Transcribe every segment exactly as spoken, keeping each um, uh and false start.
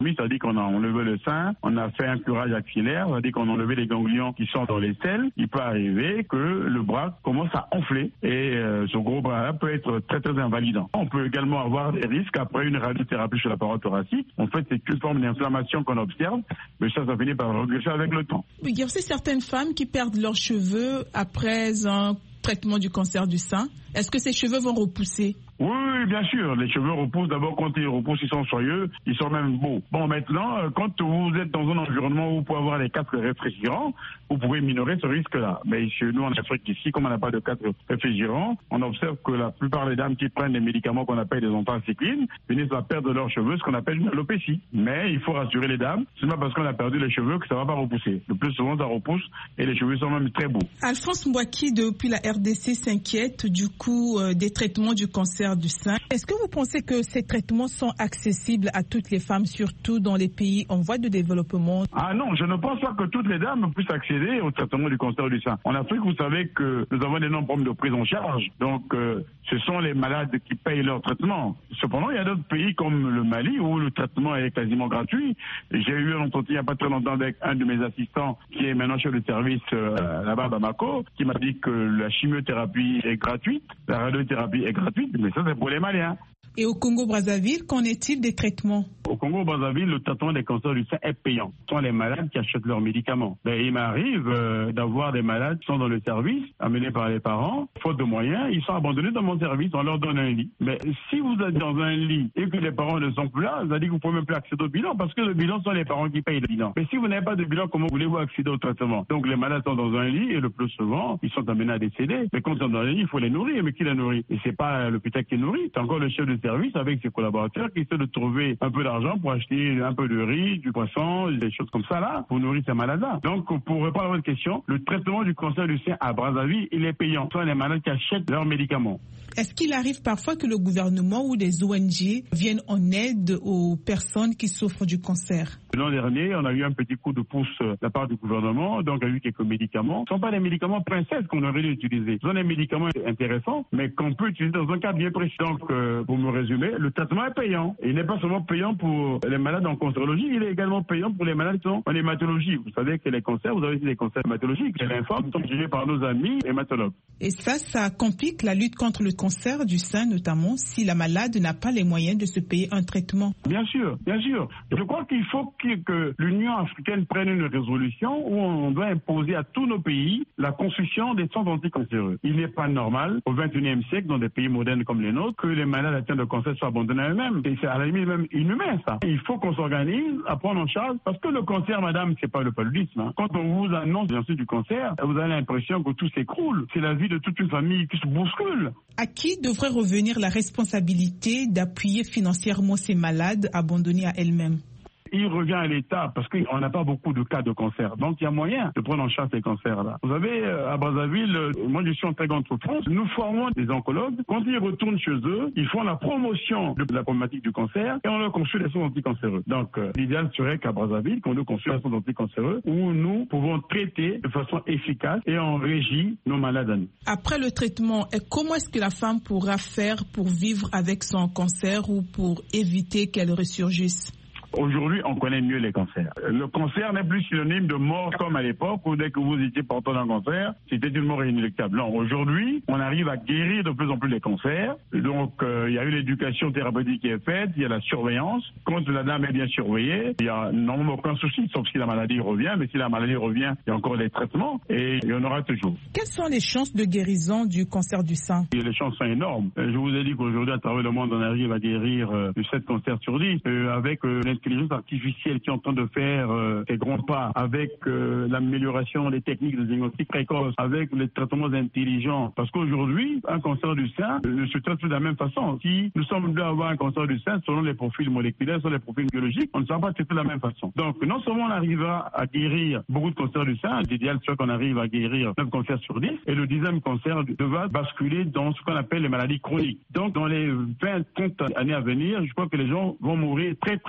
C'est-à-dire qu'on a enlevé le sein, on a fait un curage axillaire, c'est-à-dire qu'on a enlevé les ganglions qui sont dans les selles. Il peut arriver que le bras commence à enfler et euh, ce gros bras-là peut être très très invalidant. On peut également avoir des risques après une radiothérapie sur la paroi thoracique. En fait, c'est une forme d'inflammation qu'on observe, mais ça, ça finit par regresser avec le temps. Il y a aussi certaines femmes qui perdent leurs cheveux après un traitement du cancer du sein. Est-ce que ces cheveux vont repousser? Oui, bien sûr. Les cheveux repoussent. D'abord, quand ils repoussent, ils sont soyeux, ils sont même beaux. Bon, maintenant, quand vous êtes dans un environnement où vous pouvez avoir les casques réfrigérants, vous pouvez minorer ce risque-là. Mais chez nous, en Afrique, ici, comme on n'a pas de casque réfrigérant, on observe que la plupart des dames qui prennent des médicaments qu'on appelle des anthracyclines finissent à perdre leurs cheveux, ce qu'on appelle une alopécie. Mais il faut rassurer les dames, c'est pas parce qu'on a perdu les cheveux que ça va pas repousser. Le plus souvent, ça repousse et les cheveux sont même très beaux. Alphonse Mbouaki, depuis la R D C, s'inquiète du coût euh, des traitements du cancer du sein. Est-ce que vous pensez que ces traitements sont accessibles à toutes les femmes, surtout dans les pays en voie de développement? Ah non, je ne pense pas que toutes les dames puissent accéder au traitement du cancer du sein. En Afrique, vous savez que nous avons d'énormes problèmes de prise en charge. Donc, euh, ce sont les malades qui payent leur traitement. Cependant, il y a d'autres pays comme le Mali où le traitement est quasiment gratuit. J'ai eu un entretien il n'y a pas très longtemps avec un de mes assistants qui est maintenant chef de service euh, là-bas à Bamako, qui m'a dit que la chimiothérapie est gratuite, la radiothérapie est gratuite, mais ça c'est pour les Maliens. Et au Congo-Brazzaville, qu'en est-il des traitements? Au Congo-Brazzaville, le traitement des cancers du sein est payant. Ce sont les malades qui achètent leurs médicaments. Ben, il m'arrive euh, d'avoir des malades qui sont dans le service, amenés par les parents, faute de moyens, ils sont abandonnés dans mon service, on leur donne un lit. Mais si vous êtes dans un lit et que les parents ne sont plus là, ça veut dire que vous ne pouvez même plus accéder au bilan, parce que le bilan sont les parents qui payent le bilan. Mais si vous n'avez pas de bilan, comment voulez-vous accéder au traitement? Donc les malades sont dans un lit et le plus souvent, ils sont amenés à décéder. Mais quand ils sont dans un lit, il faut les nourrir. Mais qui les nourrit? Et c'est pas l'hôpital qui nourrit, c'est encore le chef de service avec ses collaborateurs qui essaient de trouver un peu d'argent pour acheter un peu de riz, du poisson, des choses comme ça là, pour nourrir ces malades-là. Donc, pour répondre à votre question, le traitement du cancer du sein à Brazzaville, il est payant. Ce sont les malades qui achètent leurs médicaments. Est-ce qu'il arrive parfois que le gouvernement ou des O N G viennent en aide aux personnes qui souffrent du cancer? L'an dernier, on a eu un petit coup de pouce de la part du gouvernement, donc il y a eu quelques médicaments. Ce ne sont pas des médicaments princesses qu'on aurait dû utiliser. Ce sont des médicaments intéressants, mais qu'on peut utiliser dans un cas bien précis. Donc, euh, pour me résumer, le traitement est payant. Il n'est pas seulement payant pour les malades en cancérologie, il est également payant pour les malades qui sont en hématologie. Vous savez que les cancers, vous avez aussi des cancers hématologiques. Les lymphomes sont gérés par nos amis hématologues. Et ça, ça complique la lutte contre le cancer du sein, notamment si la malade n'a pas les moyens de se payer un traitement. Bien sûr, bien sûr. Je crois qu'il faut que l'Union africaine prenne une résolution où on doit imposer à tous nos pays la construction des centres anticancéreux. Il n'est pas normal, au vingt et unième siècle, dans des pays modernes comme les nôtres, que les malades atteints de cancer soient abandonnés à eux-mêmes. Et c'est à la limite même inhumain, ça. Il faut qu'on s'organise à prendre en charge, parce que le cancer, madame, c'est pas le paludisme. Hein. Quand on vous annonce l'insulte du cancer, vous avez l'impression que tout s'écroule. C'est la vie de toute une famille qui se bouscule. À qui devrait revenir la responsabilité d'appuyer financièrement ces malades abandonnés à elles-mêmes? Il revient à l'État parce qu'on n'a pas beaucoup de cas de cancer. Donc, il y a moyen de prendre en charge ces cancers-là. Vous savez, à Brazzaville, moi, je suis en très grande souffrance. Nous formons des oncologues. Quand ils retournent chez eux, ils font la promotion de la problématique du cancer et on leur construit des centres anticancéreux. Donc, euh, l'idéal serait qu'à Brazzaville, qu'on nous construise un centre anticancéreux où nous pouvons traiter de façon efficace et en régie nos malades à nous. Après le traitement, comment est-ce que la femme pourra faire pour vivre avec son cancer ou pour éviter qu'elle ressurgisse? Aujourd'hui, on connaît mieux les cancers. Le cancer n'est plus synonyme de mort comme à l'époque où dès que vous étiez porteur d'un cancer, c'était une mort inéluctable. Non, aujourd'hui, on arrive à guérir de plus en plus les cancers. Donc, euh, il y a eu l'éducation thérapeutique qui est faite, il y a la surveillance. Quand la dame est bien surveillée, il n'y a normalement aucun souci, sauf si la maladie revient. Mais si la maladie revient, il y a encore des traitements et il y en aura toujours. Quelles sont les chances de guérison du cancer du sein? Et les chances sont énormes. Je vous ai dit qu'aujourd'hui, à travers le monde, on arrive à guérir euh, sept cancers sur dix euh, avec euh, l'intelligence artificielle qui est en train de faire euh, des grands pas, avec euh, l'amélioration des techniques de diagnostic précoce, avec les traitements intelligents. Parce qu'aujourd'hui, un cancer du sein euh, ne se traite plus de la même façon. Si nous sommes deux à avoir un cancer du sein, selon les profils moléculaires, selon les profils biologiques, on ne sera pas traité de la même façon. Donc, non seulement on arrivera à guérir beaucoup de cancers du sein, l'idéal serait qu'on arrive à guérir neuf cancers sur dix, et le dixième cancer devra basculer dans ce qu'on appelle les maladies chroniques. Donc, dans les vingt à trente années à venir, je crois que les gens vont mourir très très peu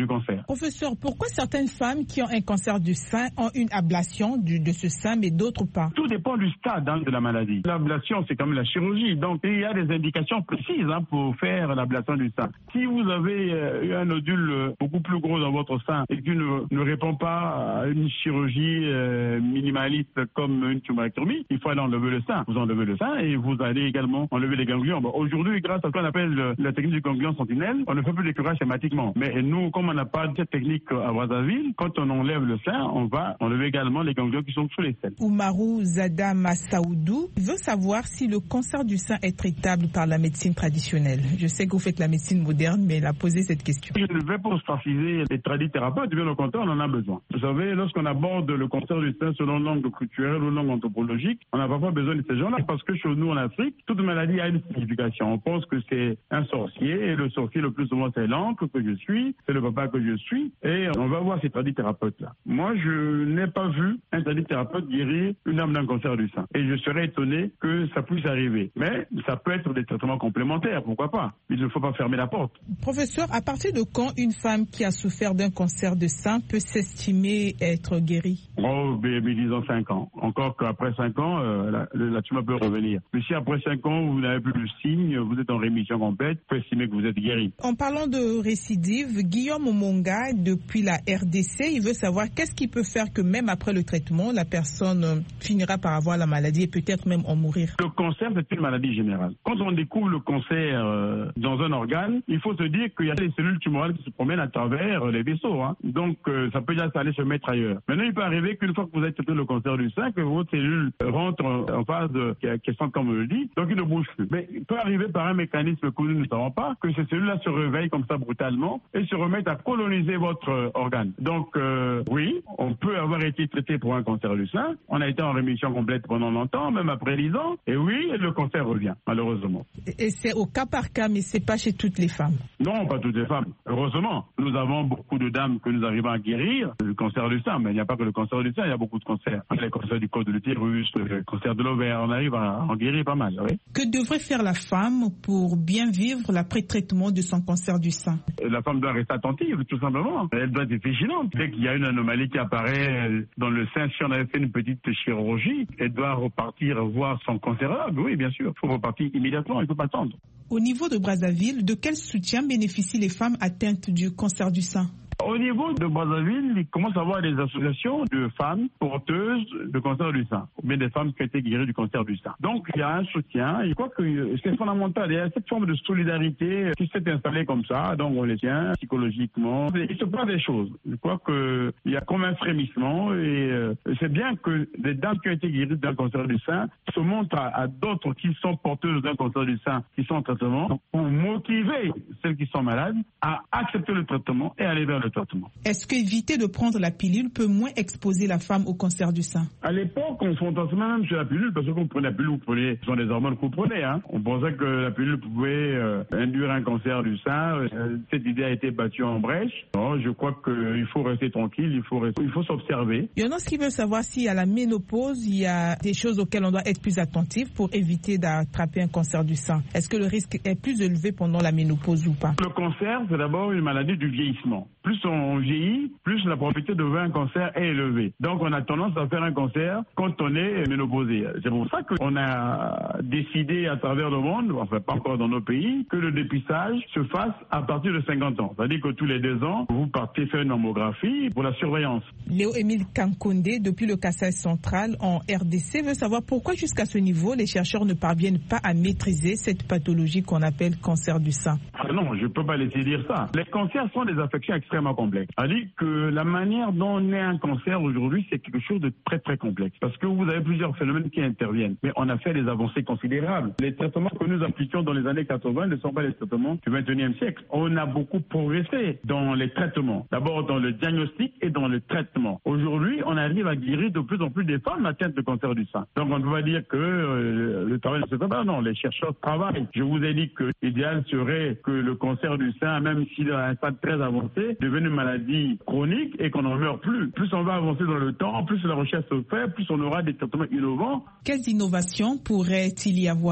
du cancer. Professeur, pourquoi certaines femmes qui ont un cancer du sein ont une ablation du, de ce sein, mais d'autres pas? Tout dépend du stade hein, de la maladie. L'ablation, c'est comme la chirurgie. Donc, il y a des indications précises hein, pour faire l'ablation du sein. Si vous avez euh, eu un nodule euh, beaucoup plus gros dans votre sein et qui ne, ne répond pas à une chirurgie euh, minimaliste comme une tumorectomie, il faut aller enlever le sein. Vous enlevez le sein et vous allez également enlever les ganglions. Bon, aujourd'hui, grâce à ce qu'on appelle le, la technique du ganglion sentinelle, on ne fait plus de curage schématiquement. Mais nous, comme on n'a pas de cette technique à Brazzaville, quand on enlève le sein, on va enlever également les ganglions qui sont sous les selles. Oumarou Zada Massaoudou veut savoir si le cancer du sein est traitable par la médecine traditionnelle. Je sais que vous faites la médecine moderne, mais elle a posé cette question. Je ne vais pas ostraciser les tradithérapeutes, bien au contraire, on en a besoin. Vous savez, lorsqu'on aborde le cancer du sein selon l'angle culturel ou l'angle anthropologique, on n'a pas besoin de ces gens-là parce que chez nous en Afrique, toute maladie a une signification. On pense que c'est un sorcier et le sorcier le plus souvent c'est l'oncle que je suis, c'est le papa que je suis et on va voir ces tradithérapeutes-là. Moi, je n'ai pas vu un tradithérapeute guérir une âme d'un cancer du sein et je serais étonné que ça puisse arriver. Mais ça peut être des traitements complémentaires, pourquoi pas. Il ne faut pas fermer la porte. Professeur, à partir de quand une femme qui a souffert d'un cancer de sein peut s'estimer être guérie? Oh, mais, mais disons cinq ans. Encore qu'après cinq ans, euh, la, la tumeur peut revenir. Mais si après cinq ans, vous n'avez plus de signes, vous êtes en rémission complète, vous pouvez estimer que vous êtes guéri. En parlant de récidive, Guillaume Omonga, depuis la R D C, il veut savoir qu'est-ce qui peut faire que même après le traitement, la personne finira par avoir la maladie et peut-être même en mourir. Le cancer, c'est une maladie générale. Quand on découvre le cancer euh, dans un organe, il faut se dire qu'il y a des cellules tumorales qui se promènent à travers les vaisseaux. Hein. Donc, euh, ça peut déjà aller se mettre ailleurs. Maintenant, il peut arriver qu'une fois que vous avez traité le cancer du sein, que votre cellule rentre en phase de quiescence, comme on le dit, donc il ne bouge plus. Mais il peut arriver par un mécanisme que nous ne savons pas, que ces cellules-là se réveillent comme ça brutalement et se remettent à coloniser votre euh, organe. Donc, euh, oui, on peut avoir été traité pour un cancer du sein. On a été en rémission complète pendant longtemps, même après dix ans. Et oui, le cancer revient, malheureusement. Et c'est au cas par cas, mais c'est pas chez toutes les femmes. Non, pas toutes les femmes. Heureusement, nous avons beaucoup de dames que nous arrivons à guérir du cancer du sein, mais il n'y a pas que le cancer du sein, il y a beaucoup de cancers. Les cancers du col de l'utérus, le cancer de l'ovaire, on arrive à en guérir pas mal, oui. Que devrait faire la femme pour bien vivre l'après-traitement de son cancer du sein? La femme doit rester attentive, tout simplement. Elle doit être vigilante. Dès qu'il y a une anomalie qui apparaît dans le sein, si on avait fait une petite chirurgie, elle doit repartir voir son cancérologue. Oui, bien sûr. Il faut repartir immédiatement, il ne faut pas attendre. Au niveau de Brazzaville, de quel soutien bénéficient les femmes atteintes du cancer du sein? Au niveau de Brazzaville, il commence à avoir des associations de femmes porteuses de cancer du sein, ou bien des femmes qui ont été guéries du cancer du sein. Donc, il y a un soutien. Je crois que c'est fondamental. Il y a cette forme de solidarité qui s'est installée comme ça. Donc, on les tient psychologiquement. Il se passe des choses. Je crois qu'il y a comme un frémissement. Et euh, c'est bien que des dames qui ont été guéries d'un cancer du sein se montrent à, à d'autres qui sont porteuses d'un cancer du sein, qui sont en traitement, pour motiver celles qui sont malades à accepter le traitement et aller vers le traitement. Est-ce qu'éviter de prendre la pilule peut moins exposer la femme au cancer du sein? À l'époque, on fantasmait même sur la pilule parce que quand vous prenez la pilule, vous prenez, ce sont des hormones que vous prenez. Hein. On pensait que la pilule pouvait euh, induire un cancer du sein. Euh, cette idée a été battue en brèche. Non, je crois qu'il faut rester tranquille, il faut, rester, il faut s'observer. Il y en a qui veulent savoir si à la ménopause, il y a des choses auxquelles on doit être plus attentif pour éviter d'attraper un cancer du sein. Est-ce que le risque est plus élevé pendant la ménopause ou pas? Le cancer, c'est d'abord une maladie du vieillissement. Plus on vieillit, plus la probabilité de voir un cancer est élevée. Donc on a tendance à faire un cancer quand on est ménopausé. C'est pour ça qu'on a décidé à travers le monde, enfin pas encore dans nos pays, que le dépistage se fasse à partir de cinquante ans. C'est-à-dire que tous les deux ans, vous partez faire une mammographie pour la surveillance. Léo-Émile Kankonde, depuis le Kasaï central en R D C, veut savoir pourquoi jusqu'à ce niveau, les chercheurs ne parviennent pas à maîtriser cette pathologie qu'on appelle cancer du sein. Ah non, je ne peux pas laisser dire ça. Les cancers sont des affections extrêmement complexes. C'est-à-dire que la manière dont on est un cancer aujourd'hui, c'est quelque chose de très très complexe. Parce que vous avez plusieurs phénomènes qui interviennent. Mais on a fait des avancées considérables. Les traitements que nous appliquions dans les années quatre-vingt ne sont pas les traitements du vingt et unième siècle. On a beaucoup progressé dans les traitements. D'abord dans le diagnostic et dans le traitement. Aujourd'hui, on arrive à guérir de plus en plus des femmes atteintes de cancer du sein. Donc on ne peut pas dire que euh, le travail ne se fait pas. Non, les chercheurs travaillent. Je vous ai dit que l'idéal serait que le cancer du sein, même s'il est à un stade très avancé, devienne une maladie chronique et qu'on n'en meurt plus. Plus on va avancer dans le temps, plus la recherche se fait, plus on aura des traitements innovants. Quelles innovations pourrait-il y avoir?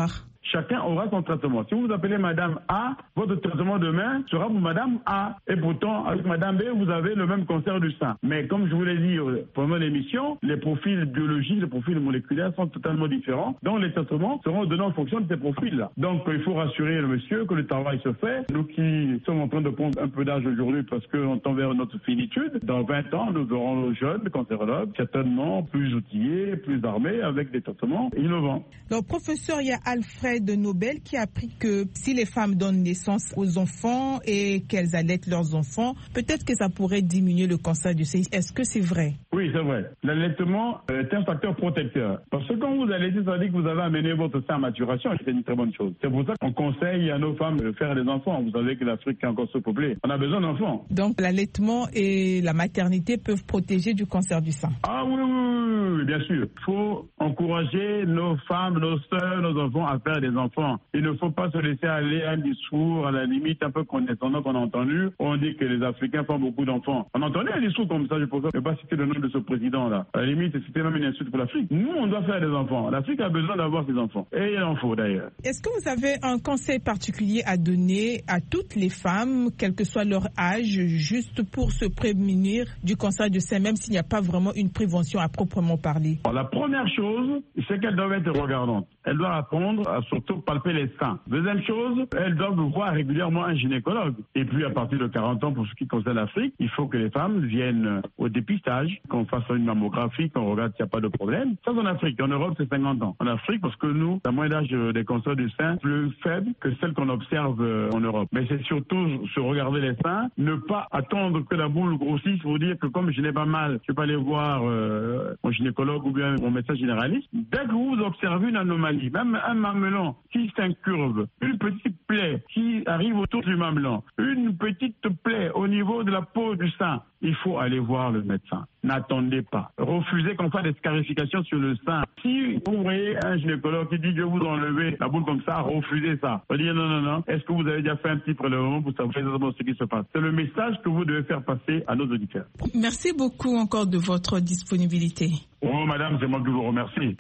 chacun aura son traitement. Si vous vous appelez Madame A, votre traitement demain sera pour Madame A. Et pourtant, avec Madame B, vous avez le même cancer du sein. Mais comme je vous l'ai dit pendant l'émission, les profils biologiques, les profils moléculaires sont totalement différents. Donc les traitements seront donnés en fonction de ces profils-là. Donc il faut rassurer le monsieur que le travail se fait. Nous qui sommes en train de prendre un peu d'âge aujourd'hui parce qu'on tend vers notre finitude, dans vingt ans, nous aurons nos jeunes cancérologues, certainement plus outillés, plus armés, avec des traitements innovants. Alors, professeur, il y a Alfred Nobel qui a appris que si les femmes donnent naissance aux enfants et qu'elles allaitent leurs enfants, peut-être que ça pourrait diminuer le cancer du sein. Est-ce que c'est vrai? Oui, c'est vrai. L'allaitement est un facteur protecteur. Parce que quand vous allaitez, ça veut dire que vous avez amené votre sein à maturation, et c'est une très bonne chose. C'est pour ça qu'on conseille à nos femmes de faire des enfants. Vous savez que l'Afrique est encore sous-peuplée. On a besoin d'enfants. Donc l'allaitement et la maternité peuvent protéger du cancer du sein. Ah oui, oui, oui, oui, bien sûr. Il faut encourager nos femmes, nos sœurs, nos enfants à faire des enfants. Il ne faut pas se laisser aller à un discours, à la limite, un peu condescendant qu'on a entendu. On dit que les Africains font beaucoup d'enfants. On entendait un discours comme ça, je ne peux pas citer le nom de ce président-là. À la limite, c'était même une insulte pour l'Afrique. Nous, on doit faire des enfants. L'Afrique a besoin d'avoir ses enfants. Et il en faut d'ailleurs. Est-ce que vous avez un conseil particulier à donner à toutes les femmes, quel que soit leur âge, juste pour se prémunir du cancer du sein, même s'il n'y a pas vraiment une prévention à proprement parler? Alors, la première chose, c'est qu'elles doivent être regardantes. Elles doivent apprendre à surtout palper les seins. Deuxième chose, elles doivent voir régulièrement un gynécologue. Et puis, à partir de quarante ans, pour ce qui concerne l'Afrique, il faut que les femmes viennent au dépistage, qu'on fasse une mammographie, qu'on regarde s'il n'y a pas de problème. Ça, c'est en Afrique. En Europe, c'est cinquante ans. En Afrique, parce que nous, la moyenne d'âge des cancers du sein est plus faible que celle qu'on observe en Europe. Mais c'est surtout se regarder les seins, ne pas attendre que la boule grossisse pour dire que comme je n'ai pas mal, je peux aller voir euh, mon gynécologue ou bien mon médecin généraliste. Dès que vous observez une anomalie, même un mamelon qui s'incurve, une petite plaie qui arrive autour du mamelon, une petite plaie au niveau de la peau du sein, il faut aller voir le médecin. N'attendez pas. Refusez qu'on fasse des scarifications sur le sein. Si vous voyez un gynécologue qui dit que vous enlevez la boule comme ça, refusez ça. On dit non, non, non. Est-ce que vous avez déjà fait un petit prélèvement pour savoir exactement ce qui se passe? C'est le message que vous devez faire passer à nos auditeurs. Merci beaucoup encore de votre disponibilité. Oh, madame, c'est moi qui vous remercie.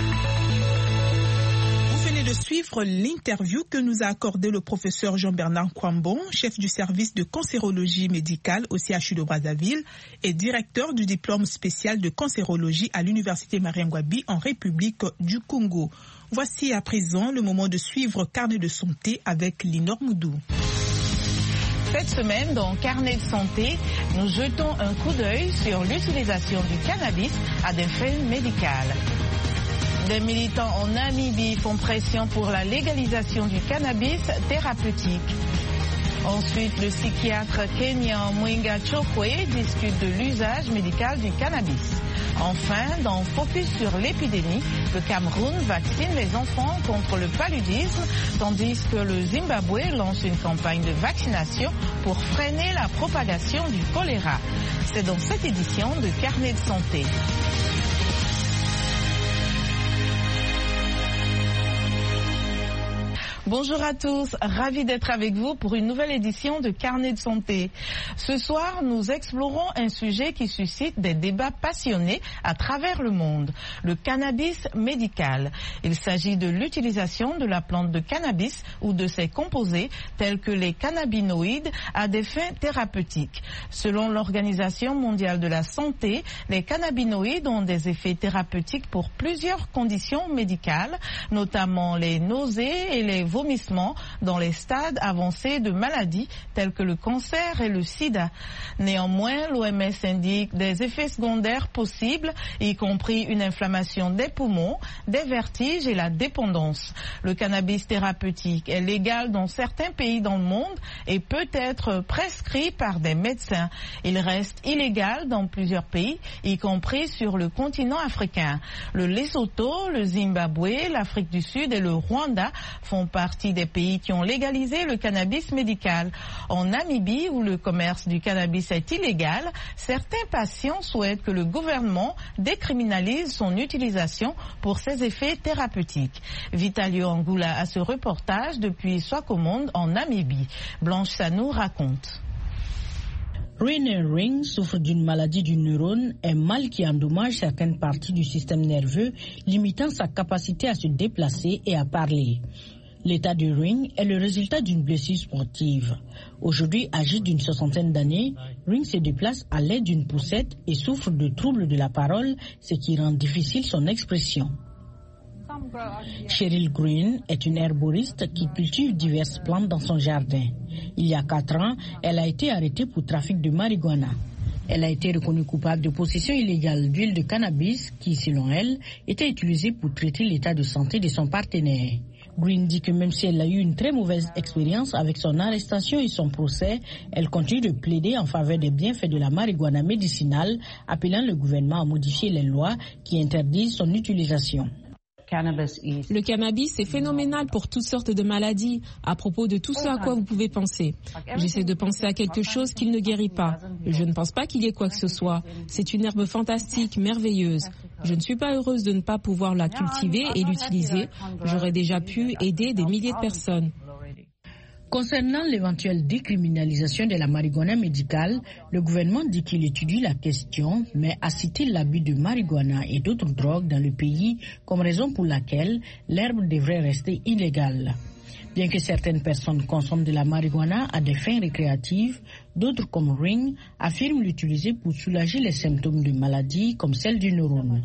De suivre l'interview que nous a accordé le professeur Jean-Bernard Kwambon, chef du service de cancérologie médicale au C H U de Brazzaville et directeur du diplôme spécial de cancérologie à l'université Mariangwabi en République du Congo. Voici à présent le moment de suivre Carnet de santé avec Linor Moudou. Cette semaine, dans Carnet de santé, nous jetons un coup d'œil sur l'utilisation du cannabis à des fins médicales. Des militants en Namibie font pression pour la légalisation du cannabis thérapeutique. Ensuite, le psychiatre kenyan Mwinga Chokwe discute de l'usage médical du cannabis. Enfin, dans Focus sur l'épidémie, le Cameroun vaccine les enfants contre le paludisme, tandis que le Zimbabwe lance une campagne de vaccination pour freiner la propagation du choléra. C'est dans cette édition de Carnet de santé. Bonjour à tous, ravi d'être avec vous pour une nouvelle édition de Carnet de santé. Ce soir, nous explorons un sujet qui suscite des débats passionnés à travers le monde, le cannabis médical. Il s'agit de l'utilisation de la plante de cannabis ou de ses composés tels que les cannabinoïdes à des fins thérapeutiques. Selon l'Organisation mondiale de la santé, les cannabinoïdes ont des effets thérapeutiques pour plusieurs conditions médicales, notamment les nausées et les vomissements dans les stades avancés de maladies tels que le cancer et le sida. Néanmoins, l'O M S indique des effets secondaires possibles, y compris une inflammation des poumons, des vertiges et la dépendance. Le cannabis thérapeutique est légal dans certains pays dans le monde et peut être prescrit par des médecins. Il reste illégal dans plusieurs pays, y compris sur le continent africain. Le Lesotho, le Zimbabwe, l'Afrique du Sud et le Rwanda font partie des pays qui ont légalisé le cannabis médical. En Namibie, où le commerce du cannabis est illégal, certains patients souhaitent que le gouvernement décriminalise son utilisation pour ses effets thérapeutiques. Vitalio Angula a ce reportage depuis Swakopmund en Namibie. Blanche Sanou raconte. Rainer Ring souffre d'une maladie du neurone, un mal qui endommage certaines parties du système nerveux, limitant sa capacité à se déplacer et à parler. L'état de Ring est le résultat d'une blessure sportive. Aujourd'hui, âgé d'une soixantaine d'années, Ring se déplace à l'aide d'une poussette et souffre de troubles de la parole, ce qui rend difficile son expression. Cheryl Green est une herboriste qui cultive diverses plantes dans son jardin. Il y a quatre ans, elle a été arrêtée pour trafic de marijuana. Elle a été reconnue coupable de possession illégale d'huile de cannabis qui, selon elle, était utilisée pour traiter l'état de santé de son partenaire. Green dit que même si elle a eu une très mauvaise expérience avec son arrestation et son procès, elle continue de plaider en faveur des bienfaits de la marijuana médicinale, appelant le gouvernement à modifier les lois qui interdisent son utilisation. Le cannabis est phénoménal pour toutes sortes de maladies. À propos de tout ce à quoi vous pouvez penser, j'essaie de penser à quelque chose qu'il ne guérit pas. Je ne pense pas qu'il y ait quoi que ce soit. C'est une herbe fantastique, merveilleuse. Je ne suis pas heureuse de ne pas pouvoir la cultiver et l'utiliser. J'aurais déjà pu aider des milliers de personnes. Concernant l'éventuelle décriminalisation de la marijuana médicale, le gouvernement dit qu'il étudie la question, mais a cité l'abus de marijuana et d'autres drogues dans le pays comme raison pour laquelle l'herbe devrait rester illégale. Bien que certaines personnes consomment de la marijuana à des fins récréatives, d'autres comme Ring affirment l'utiliser pour soulager les symptômes de maladies comme celle du neurone.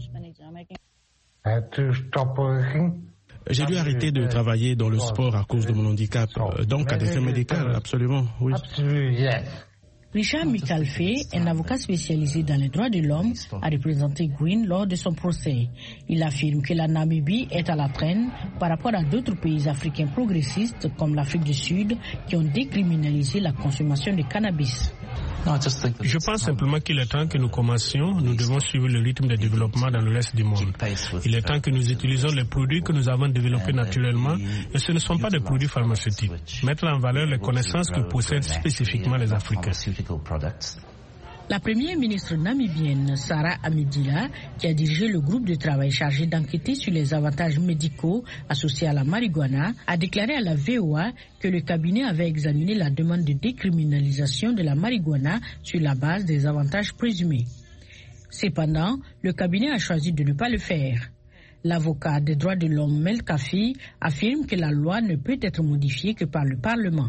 J'ai dû arrêter de travailler dans le sport à cause de mon handicap. Donc, à des fins médicales, absolument, oui. Richard Michalfé, un avocat spécialisé dans les droits de l'homme, a représenté Green lors de son procès. Il affirme que la Namibie est à la traîne par rapport à d'autres pays africains progressistes comme l'Afrique du Sud qui ont décriminalisé la consommation de cannabis. Je pense simplement qu'il est temps que nous commencions. Nous devons suivre le rythme de développement dans le reste du monde. Il est temps que nous utilisions les produits que nous avons développés naturellement et ce ne sont pas des produits pharmaceutiques. Mettre en valeur les connaissances que possèdent spécifiquement les Africains. La première ministre namibienne, Sarah Amidila, qui a dirigé le groupe de travail chargé d'enquêter sur les avantages médicaux associés à la marijuana, a déclaré à la V O A que le cabinet avait examiné la demande de décriminalisation de la marijuana sur la base des avantages présumés. Cependant, le cabinet a choisi de ne pas le faire. L'avocat des droits de l'homme Mel Kafi affirme que la loi ne peut être modifiée que par le Parlement.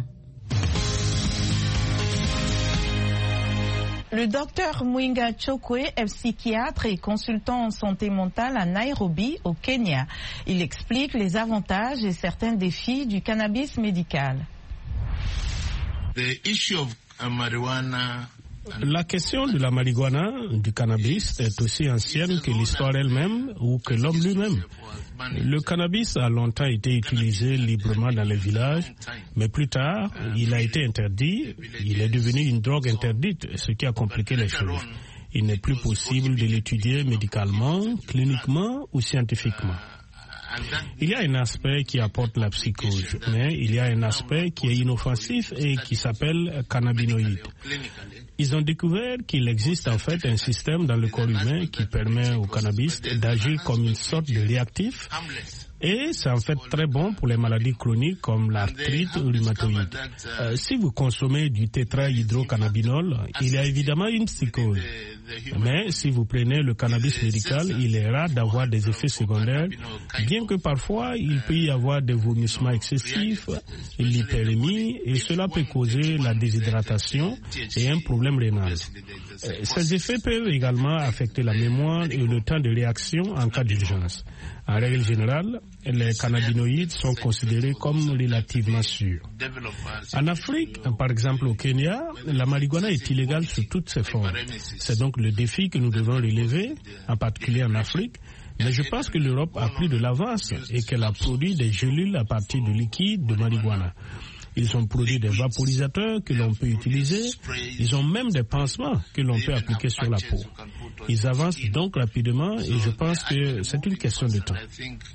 Le docteur Mwinga Chokwe est psychiatre et consultant en santé mentale à Nairobi, au Kenya. Il explique les avantages et certains défis du cannabis médical. The issue of marijuana La question de la marijuana, du cannabis, est aussi ancienne que l'histoire elle-même ou que l'homme lui-même. Le cannabis a longtemps été utilisé librement dans les villages, mais plus tard, il a été interdit, il est devenu une drogue interdite, ce qui a compliqué les choses. Il n'est plus possible de l'étudier médicalement, cliniquement ou scientifiquement. Il y a un aspect qui apporte la psychose, mais il y a un aspect qui est inoffensif et qui s'appelle cannabinoïde. Ils ont découvert qu'il existe en fait un système dans le corps humain qui permet au cannabis d'agir comme une sorte de réactif et c'est en fait très bon pour les maladies chroniques comme l'arthrite rhumatoïde. Euh, si vous consommez du tétrahydrocannabinol, il y a évidemment une psychose. Mais si vous prenez le cannabis médical, il est rare d'avoir des effets secondaires, bien que parfois il peut y avoir des vomissements excessifs, l'hyperémie, et cela peut causer la déshydratation et un problème rénal. Ces effets peuvent également affecter la mémoire et le temps de réaction en cas d'urgence. En règle générale, les cannabinoïdes sont considérés comme relativement sûrs. En Afrique, par exemple au Kenya, la marijuana est illégale sous toutes ses formes. C'est donc le défi que nous devons relever, en particulier en Afrique. Mais je pense que l'Europe a pris de l'avance et qu'elle a produit des gélules à partir de liquide de marijuana. Ils ont produit des vaporisateurs que l'on peut utiliser. Ils ont même des pansements que l'on peut appliquer sur la peau. Ils avancent donc rapidement et je pense que c'est une question de temps.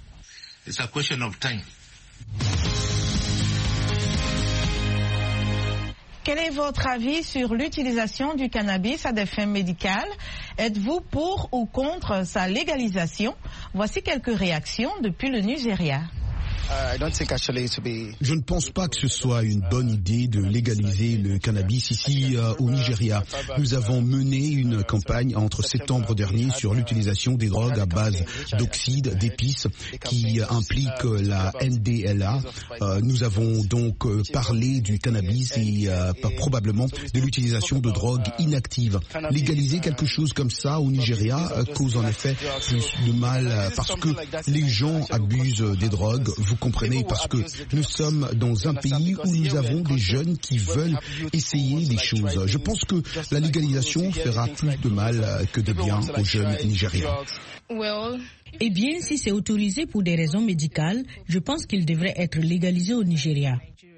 Quel est votre avis sur l'utilisation du cannabis à des fins médicales? Êtes-vous pour ou contre sa légalisation? Voici quelques réactions depuis le Nigeria. Je ne pense pas que ce soit une bonne idée de légaliser le cannabis ici euh, au Nigeria. Nous avons mené une campagne entre septembre dernier sur l'utilisation des drogues à base d'oxyde d'épices qui implique la N D L A. Euh, nous avons donc euh, parlé du cannabis et euh, probablement de l'utilisation de drogues inactives. Légaliser quelque chose comme ça au Nigeria euh, cause en effet plus de mal euh, parce que les gens abusent des drogues, vous comprenez, parce que nous sommes dans un pays où nous avons des jeunes qui veulent essayer des choses. Je pense que la légalisation fera plus de mal que de bien aux jeunes Nigériens. Eh bien, si c'est autorisé pour des raisons médicales, je pense qu'il devrait être légalisé au Nigeria.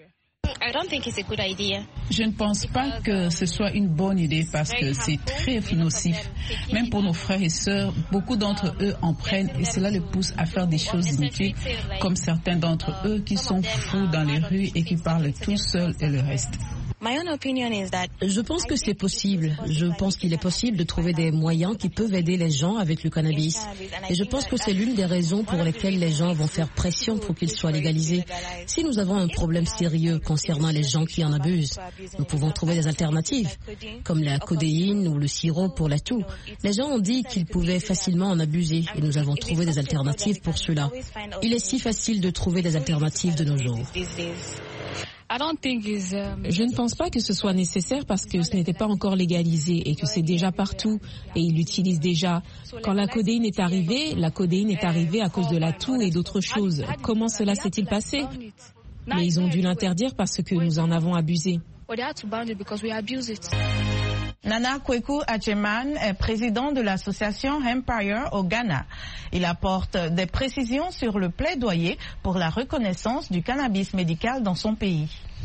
Je ne pense pas que ce soit une bonne idée parce que c'est très nocif. Même pour nos frères et sœurs, beaucoup d'entre eux en prennent et cela les pousse à faire des choses inutiles, comme certains d'entre eux qui sont fous dans les rues et qui parlent tout seuls et le reste. Je pense que c'est possible. Je pense qu'il est possible de trouver des moyens qui peuvent aider les gens avec le cannabis. Et je pense que c'est l'une des raisons pour lesquelles les gens vont faire pression pour qu'il soit légalisé. Si nous avons un problème sérieux concernant les gens qui en abusent, nous pouvons trouver des alternatives, comme la codéine ou le sirop pour la toux. Les gens ont dit qu'ils pouvaient facilement en abuser et nous avons trouvé des alternatives pour cela. Il est si facile de trouver des alternatives de nos jours. Je ne pense pas que ce soit nécessaire parce que ce n'était pas encore légalisé et que c'est déjà partout et ils l'utilisent déjà. Quand la codéine est arrivée, la codéine est arrivée à cause de la toux et d'autres choses. Comment cela s'est-il passé? Mais ils ont dû l'interdire parce que nous en avons abusé. Nana Kweku Acheman est président de l'association Empire au Ghana. Il apporte des précisions sur le plaidoyer pour la reconnaissance du cannabis médical dans son pays.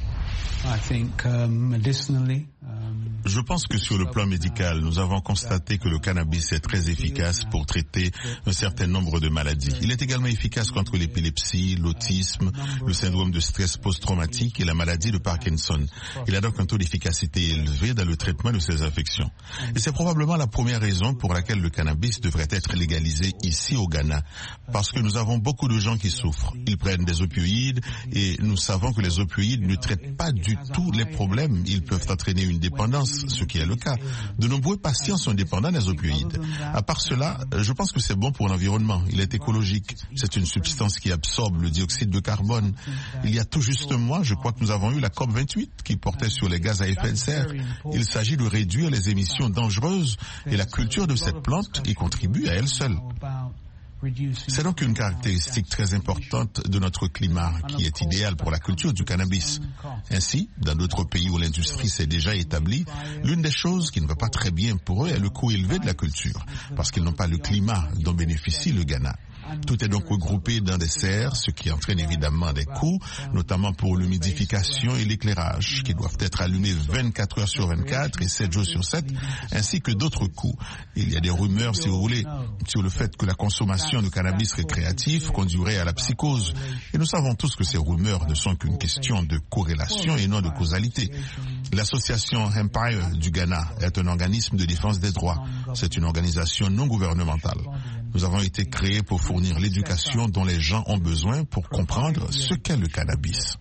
Je pense que sur le plan médical, nous avons constaté que le cannabis est très efficace pour traiter un certain nombre de maladies. Il est également efficace contre l'épilepsie, l'autisme, le syndrome de stress post-traumatique et la maladie de Parkinson. Il a donc un taux d'efficacité élevé dans le traitement de ces infections. Et c'est probablement la première raison pour laquelle le cannabis devrait être légalisé ici au Ghana. Parce que nous avons beaucoup de gens qui souffrent. Ils prennent des opioïdes et nous savons que les opioïdes ne traitent pas du tout les problèmes. Ils peuvent entraîner une dépendance, ce qui est le cas. De nombreux patients sont dépendants des opioïdes. À part cela, je pense que c'est bon pour l'environnement. Il est écologique. C'est une substance qui absorbe le dioxyde de carbone. Il y a tout juste un mois, je crois que nous avons eu la COP vingt-huit qui portait sur les gaz à effet de serre. Il s'agit de réduire les émissions dangereuses et la culture de cette plante y contribue à elle seule. C'est donc une caractéristique très importante de notre climat qui est idéal pour la culture du cannabis. Ainsi, dans d'autres pays où l'industrie s'est déjà établie, l'une des choses qui ne va pas très bien pour eux est le coût élevé de la culture, parce qu'ils n'ont pas le climat dont bénéficie le Ghana. Tout est donc regroupé dans des serres, ce qui entraîne évidemment des coûts, notamment pour l'humidification et l'éclairage, qui doivent être allumés vingt-quatre heures sur vingt-quatre et sept jours sur sept, ainsi que d'autres coûts. Il y a des rumeurs, si vous voulez, sur le fait que la consommation de cannabis récréatif conduirait à la psychose. Et nous savons tous que ces rumeurs ne sont qu'une question de corrélation et non de causalité. L'association Empire du Ghana est un organisme de défense des droits. C'est une organisation non gouvernementale. Nous avons été créés pour fournir l'éducation dont les gens ont besoin pour comprendre ce qu'est le cannabis.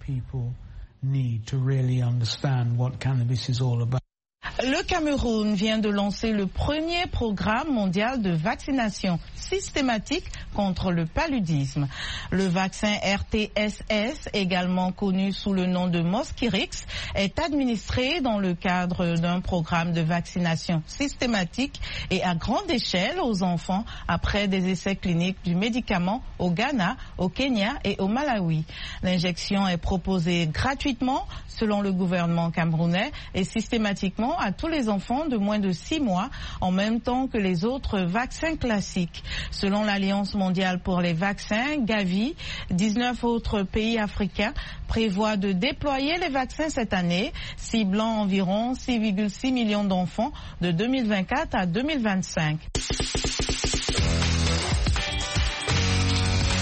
Le Cameroun vient de lancer le premier programme mondial de vaccination systématique contre le paludisme. Le vaccin R T S S, également connu sous le nom de Mosquirix, est administré dans le cadre d'un programme de vaccination systématique et à grande échelle aux enfants après des essais cliniques du médicament au Ghana, au Kenya et au Malawi. L'injection est proposée gratuitement selon le gouvernement camerounais et systématiquement à tous les enfants de moins de six mois en même temps que les autres vaccins classiques. Selon l'Alliance mondiale pour les vaccins, Gavi, dix-neuf autres pays africains prévoient de déployer les vaccins cette année, ciblant environ six virgule six millions d'enfants de deux mille vingt-quatre à deux mille vingt-cinq.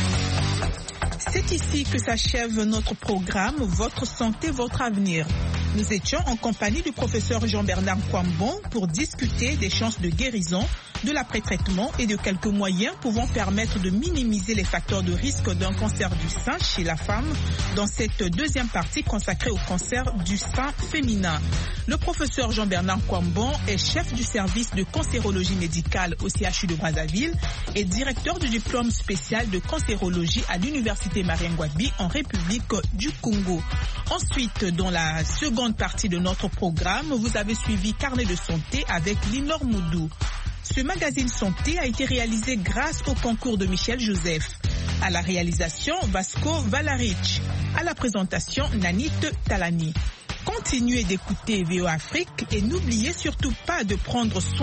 C'est ici que s'achève notre programme Votre santé, votre avenir. Nous étions en compagnie du professeur Jean-Bernard Kwambon pour discuter des chances de guérison, de l'après-traitement et de quelques moyens pouvant permettre de minimiser les facteurs de risque d'un cancer du sein chez la femme dans cette deuxième partie consacrée au cancer du sein féminin. Le professeur Jean-Bernard Kwambon est chef du service de cancérologie médicale au C H U de Brazzaville et directeur du diplôme spécial de cancérologie à l'université Marien-Ngouabi en République du Congo. Ensuite, dans la seconde partie de notre programme, vous avez suivi Carnet de santé avec Linor Moudou. Ce magazine santé a été réalisé grâce au concours de Michel Joseph. À la réalisation, Vasco Valarich. À la présentation, Nanit Talani. Continuez d'écouter V O Afrique et n'oubliez surtout pas de prendre soin